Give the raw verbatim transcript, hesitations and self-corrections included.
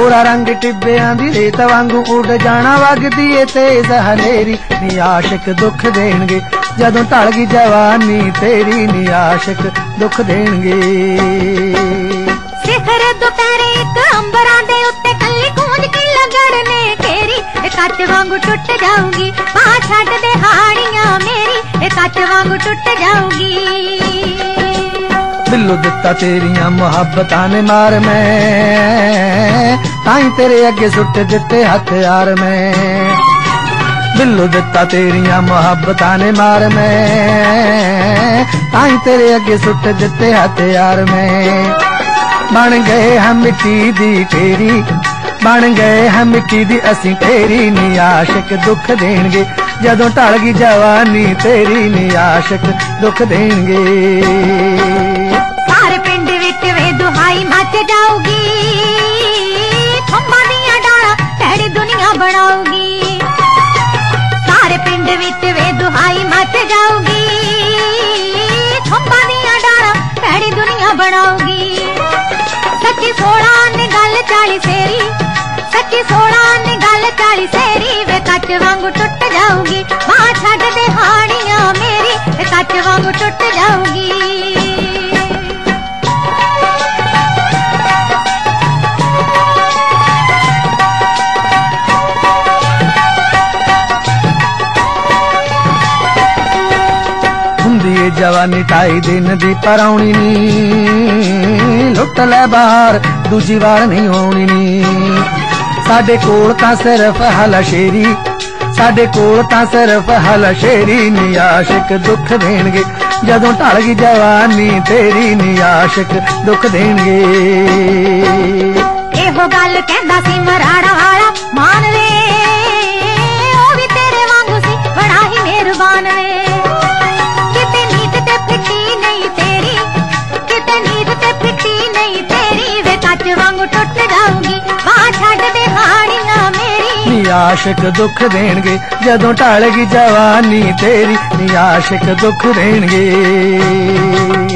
गोरा रंग टिब्बियां दी रेत वांगू उड़ जाना वगदी ए तेज हनेरी नी आशिक दुख देणगे जदों ढल गई जवानी तेरी नी आशिक दुख देणगे। सिखर दुपहरे एक अंबरां दे उत्ते कल्ली गूंज के लगड़ ने घेरी कच वांगू टुट जाऊंगी मां छड्ड दे हाड़ियां मेरी कच वांगू टुट जाऊंगी। दिलों दिता तेरियां मुहब्बतां ने मार मैं ताई तेरे अगे सुट दिते हथियार मैं। दिलों दिता तेरियां मुहब्बतां ने मार मैं ताई तेरे अगे सुट दिते हथियार मैं। बन गए हम मिट्टी दी तेरी बन गए हम मिट्टी दी असी तेरी नी आशिक दुख देणगे जदों ढल गई जवानी तेरी नी आशिक दुख देणगे। सारे पिंड विच वे दुहाई मच जाऊगी खंभा दियां डाला भैड़ी दुनिया बनाऊगी। सारे पिंड विच वे दुहाई मच जाऊगी खंभा दियां डाला भैड़ी दुनिया बनाऊगी। सच्ची सोड़ा ने गल चाली सेरी सच्ची सोड़ा ने गल चाली सेरी वे कच वांगू टुट जाऊंगी मां छड्ड दे हाड़ियां मेरी वे कच वांगू टुट जाऊंगी। जवानी ढाई दिन दी परौनी नी लुट लै बाहर दूजी वार नहीं होनी नी। साडे कोल तां सिर्फ हलाशेरी साडे कोल तां सिर्फ हलाशेरी नी आशिक दुख देणगे जदों ढल गई जवानी तेरी नी आशिक दुख देणगे। एहो गल कहंदा सी मराड़ा वाला मान वे ओ भी तेरे वांगू सी बड़ा ही मेहरबान वे। टुट जाऊंगी मां छड्ड दे हाड़ियां मेरी नी आशिक दुख देणगे जदों ढल गई जवानी तेरी नी आशिक दुख देणगे।